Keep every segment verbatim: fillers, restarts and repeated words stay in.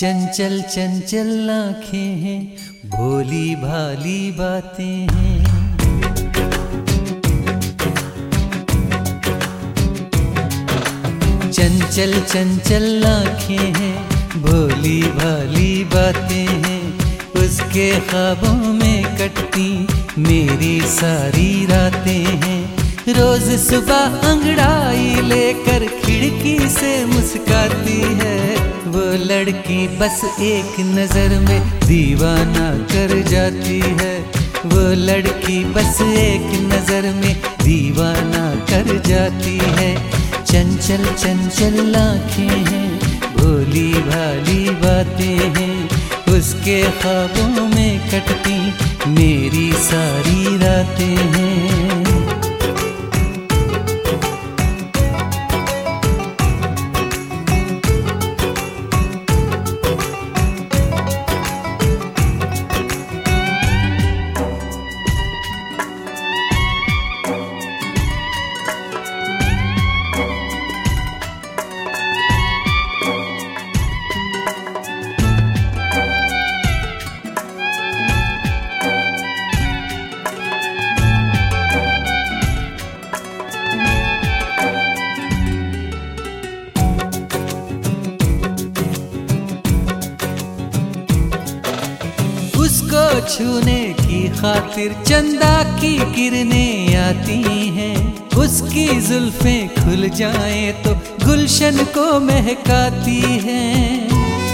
चंचल चंचल आँखें हैं, भोली भाली बातें हैं। चंचल चंचल आँखें हैं, भोली भाली बातें हैं। उसके ख्वाबों में कटती मेरी सारी रातें हैं। रोज सुबह अंगड़ाई लेकर खिड़की से मुस्काती है। वो लड़की बस एक नजर में दीवाना कर जाती है। वो लड़की बस एक नजर में दीवाना कर जाती है। चंचल चंचल आँखें हैं, भोली भाली बातें हैं। उसके ख्वाबों में कटती मेरी सारी रातें हैं। उसको छूने की खातिर चंदा की किरणें आती हैं। उसकी जुल्फें खुल जाएं तो गुलशन को महकाती हैं।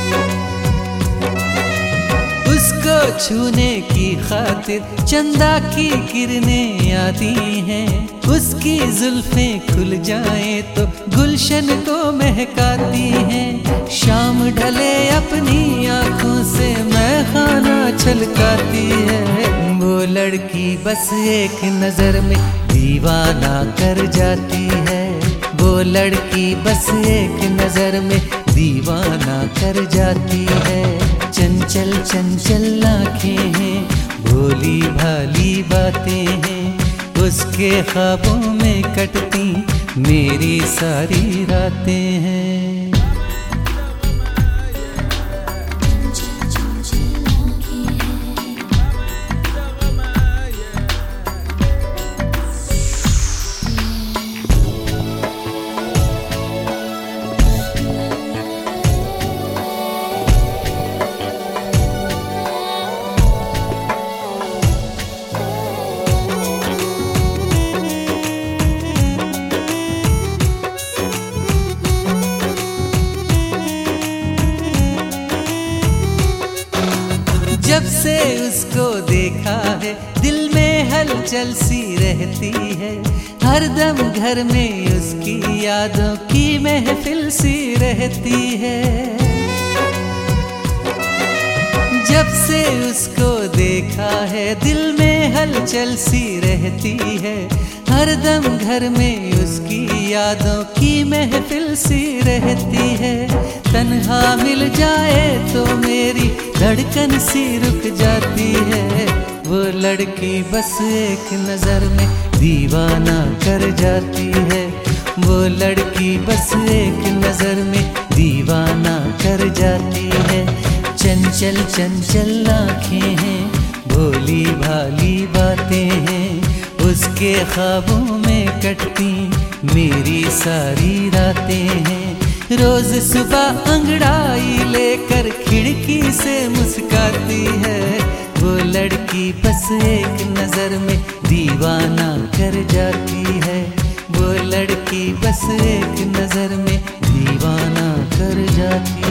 उसको छूने की खातिर चंदा की किरणें आती हैं। उसकी जुल्फें खुल जाएं तो गुलशन को महकाती हैं। शाम ढले अपनी आँखों से मैं खाना छलकाती है। वो लड़की बस एक नजर में दीवाना कर जाती है। वो लड़की बस एक नजर में दीवाना कर जाती है। चंचल चंचल आँखें हैं, भोली भाली बातें हैं। उसके ख्वाबों में कटती मेरी सारी रातें हैं। जब से उसको देखा है दिल में हलचल सी रहती है। हरदम घर में उसकी यादों की महफिल सी रहती है। जब से उसको देखा है दिल में हलचल सी रहती है। हरदम घर में उसकी यादों की महफिल सी रहती है। तन्हा मिल जाए तो मेरी धड़कन सी रुक जाती है। वो लड़की बस एक नजर में दीवाना कर जाती है। वो लड़की बस एक नजर में दीवाना कर जाती है। चंचल चंचल आँखें हैं, भोली भाली बातें हैं। उसके ख्वाबों में कटती मेरी सारी रातें हैं। रोज सुबह अंगड़ाई लेकर खिड़की से मुस्काती है। वो लड़की बस एक नजर में दीवाना कर जाती है। वो लड़की बस एक नजर में दीवाना कर जाती है।